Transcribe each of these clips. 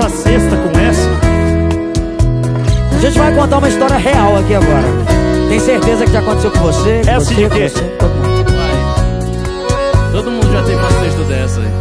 fala sexta com S. A gente vai contar uma história real aqui agora. Tem certeza que já aconteceu com você? Com Essa você, de quê? com você, todo mundo. Vai. Todo mundo já teve uma sexta dessa aí.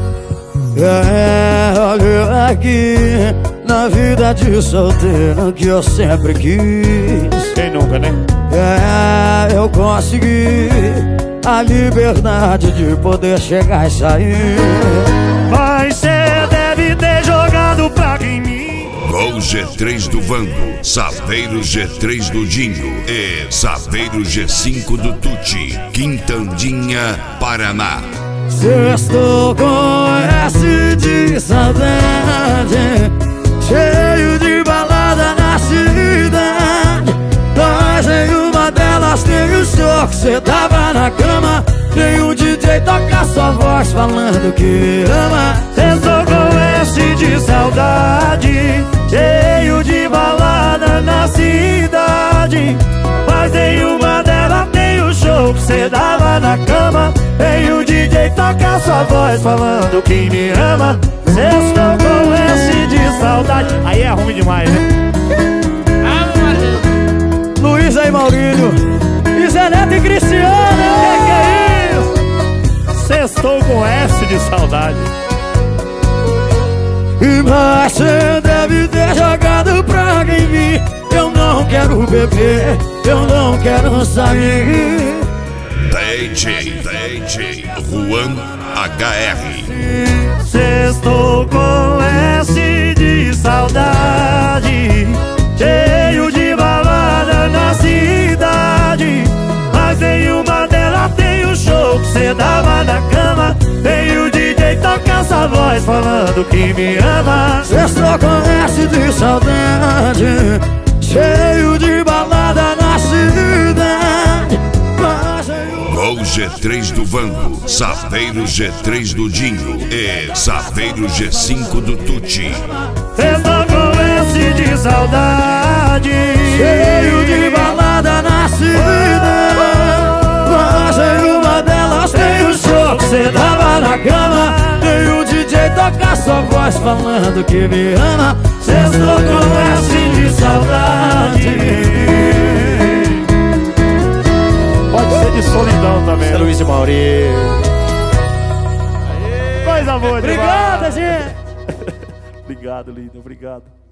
Olha aqui, na vida de solteiro que eu sempre quis. Quem nunca, né? Eu consegui a liberdade de poder chegar e sair. Mas cê deve ter jogado praga em mim. Gol G3 do Vando, Saveiro G3 do Dinho e Saveiro G5 do Tuti, Quintandinha, Paraná. Estou com S de saudade, cheio de balada na cidade. Mas em uma delas tem o show que cê tava na cama. Tem o DJ tocar sua voz falando que me ama. Estou com S de saudade, cheio de balada na cidade. Mas em uma delas tem o show que cê dava na cama. Tem o DJ tocar sua voz falando que me ama. Estou com S de saudade. Aí é ruim demais, né? Luiz aí, Maurílio, e Zé Neto e Cristiano. Que é isso? Sextou com S de saudade. Mas cê deve ter jogado praga em mim. Eu não quero beber, eu não quero sair. DJ Juan HR. Sextou com S de saudade, cheio de balada na cidade. Mas em uma delas tem o show que cê dava na cama. Tem o DJ tocar essa voz falando que me ama. Sextou com S de saudade, cheio de balada na cidade. Mas em Gol G3 do Vando, Saveiro G3 do Dinho e Saveiro G5 do Tuti. Sextou com S de saudade, cheio de balada na cidade. Mas em uma delas tem o show que cê dava na cama. Tem o DJ tocar sua voz falando que me ama. Sextou com S de saudade. pode ser de solidão também. É Luiz e Maurício. Coisa boa demais. Obrigado, gente. Obrigado, lindo. Obrigado.